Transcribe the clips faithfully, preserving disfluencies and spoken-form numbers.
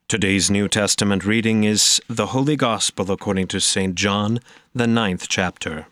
Today's New Testament reading is the Holy Gospel according to Saint John, the ninth chapter.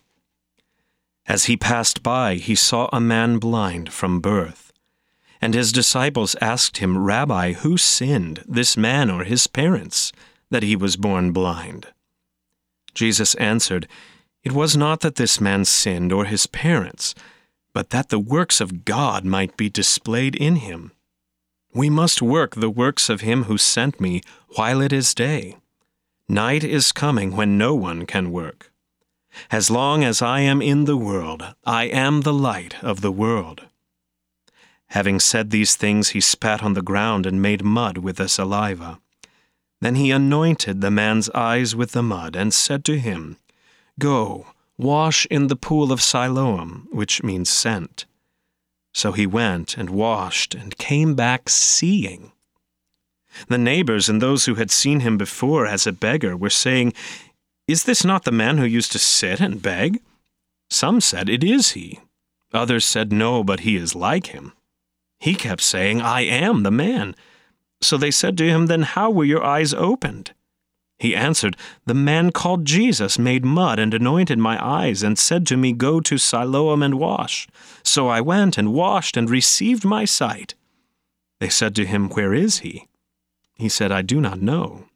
As he passed by, he saw a man blind from birth. And his disciples asked him, "Rabbi, who sinned, this man or his parents, that he was born blind?" Jesus answered, "It was not that this man sinned or his parents, but that the works of God might be displayed in him. We must work the works of him who sent me while it is day. Night is coming when no one can work. As long as I am in the world, I am the light of the world." Having said these things, he spat on the ground and made mud with the saliva. Then he anointed the man's eyes with the mud and said to him, "Go, wash in the pool of Siloam," which means sent. So he went and washed and came back seeing. The neighbors and those who had seen him before as a beggar were saying, "Is this not the man who used to sit and beg?" Some said, "It is he." Others said, "No, but he is like him." He kept saying, "I am the man." So they said to him, "Then how were your eyes opened?" He answered, "The man called Jesus made mud and anointed my eyes and said to me, 'Go to Siloam and wash.' So I went and washed and received my sight." They said to him, "Where is he?" He said, "I do not know."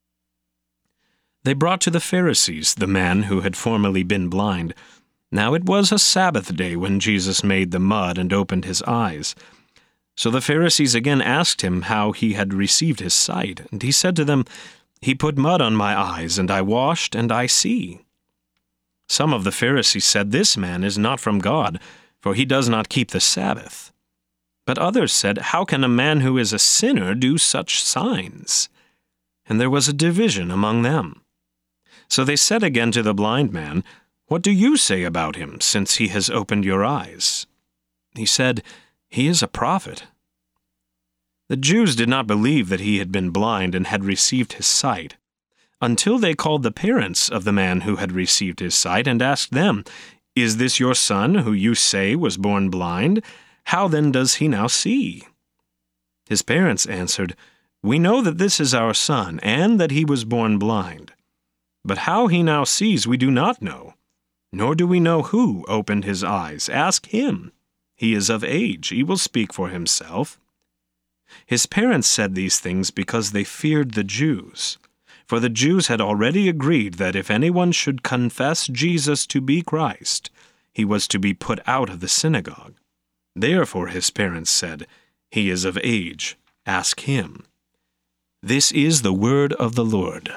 They brought to the Pharisees the man who had formerly been blind. Now it was a Sabbath day when Jesus made the mud and opened his eyes. So the Pharisees again asked him how he had received his sight. And he said to them, "He put mud on my eyes, and I washed, and I see." Some of the Pharisees said, "This man is not from God, for he does not keep the Sabbath." But others said, "How can a man who is a sinner do such signs?" And there was a division among them. So they said again to the blind man, "What do you say about him, since he has opened your eyes?" He said, "He is a prophet." The Jews did not believe that he had been blind and had received his sight, until they called the parents of the man who had received his sight and asked them, "Is this your son, who you say was born blind? How then does he now see?" His parents answered, "We know that this is our son, and that he was born blind. But how he now sees we do not know, nor do we know who opened his eyes. Ask him. He is of age. He will speak for himself." His parents said these things because they feared the Jews. For the Jews had already agreed that if anyone should confess Jesus to be Christ, he was to be put out of the synagogue. Therefore his parents said, "He is of age. Ask him." This is the word of the Lord.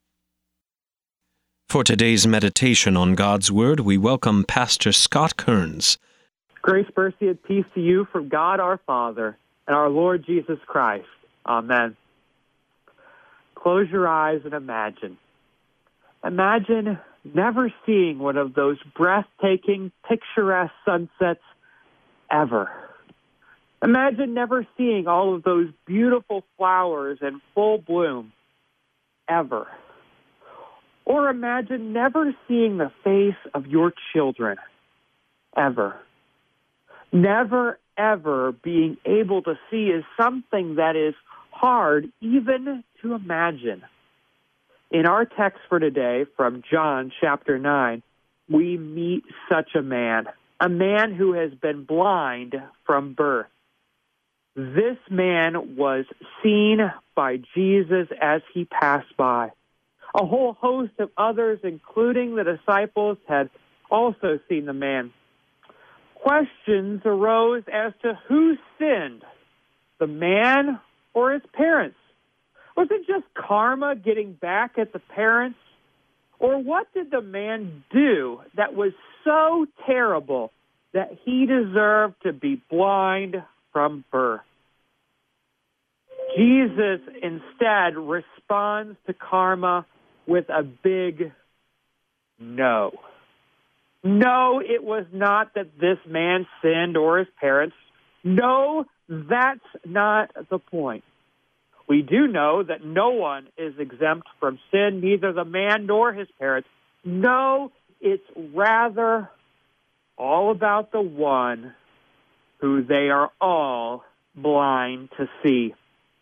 For today's meditation on God's Word, we welcome Pastor Scott Kearns. Grace, mercy, and peace to you from God our Father and our Lord Jesus Christ. Amen. Close your eyes and imagine. Imagine never seeing one of those breathtaking, picturesque sunsets ever. Imagine never seeing all of those beautiful flowers in full bloom ever. Or imagine never seeing the face of your children ever. Never, ever being able to see is something that is hard even to imagine. In our text for today from John chapter nine, we meet such a man, a man who has been blind from birth. This man was seen by Jesus as he passed by. A whole host of others, including the disciples, had also seen the man. Questions arose as to who sinned, the man or his parents. Was it just karma getting back at the parents? Or what did the man do that was so terrible that he deserved to be blind from birth? Jesus instead responds to karma with a big no. No, it was not that this man sinned or his parents. No, that's not the point. We do know that no one is exempt from sin, neither the man nor his parents. No, it's rather all about the one who they are all blind to see.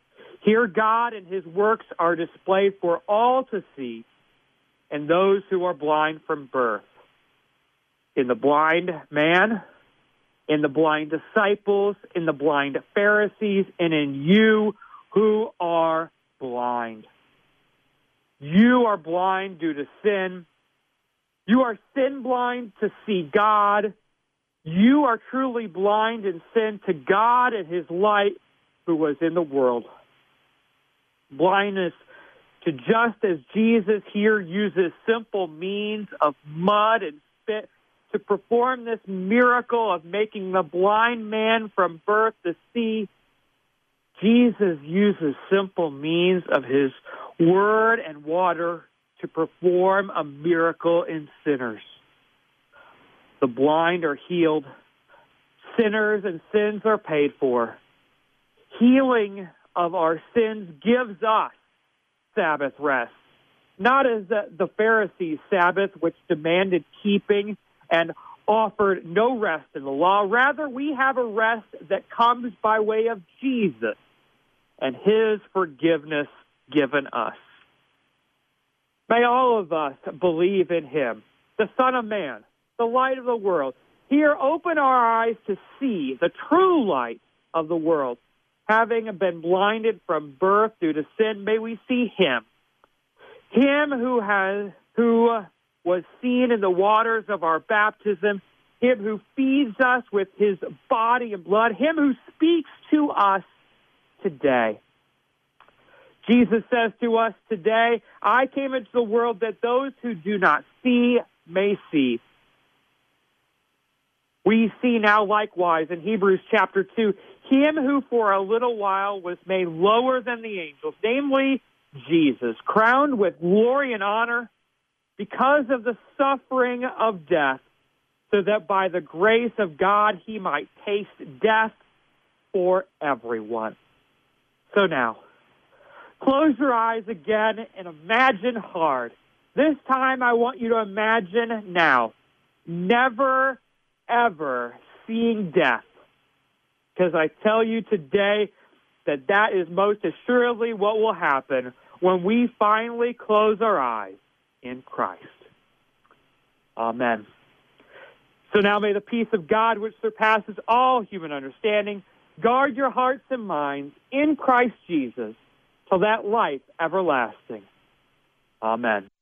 Here God and his works are displayed for all to see, and those who are blind from birth. In the blind man, in the blind disciples, in the blind Pharisees, and in you who are blind. You are blind due to sin. You are sin blind to see God. You are truly blind in sin to God and his light who was in the world. Blindness to just as Jesus here uses simple means of mud and spit to perform this miracle of making the blind man from birth to see, Jesus uses simple means of his word and water to perform a miracle in sinners. The blind are healed. Sinners and sins are paid for. Healing of our sins gives us Sabbath rest. Not as the, the Pharisees' Sabbath, which demanded keeping and offered no rest in the law. Rather, we have a rest that comes by way of Jesus and his forgiveness given us. May all of us believe in him, the Son of Man, the light of the world. Here, open our eyes to see the true light of the world. Having been blinded from birth due to sin, may we see him. Him who has, who was seen in the waters of our baptism, him who feeds us with his body and blood, him who speaks to us today. Jesus says to us today, I came into the world that those who do not see may see. We see now likewise in Hebrews chapter two, him who for a little while was made lower than the angels, namely Jesus, crowned with glory and honor because of the suffering of death, so that by the grace of God he might taste death for everyone. So now, close your eyes again and imagine hard. This time I want you to imagine now, never, ever seeing death. Because I tell you today that that is most assuredly what will happen when we finally close our eyes in Christ. Amen. So now may the peace of God, which surpasses all human understanding, guard your hearts and minds in Christ Jesus till that life everlasting. Amen.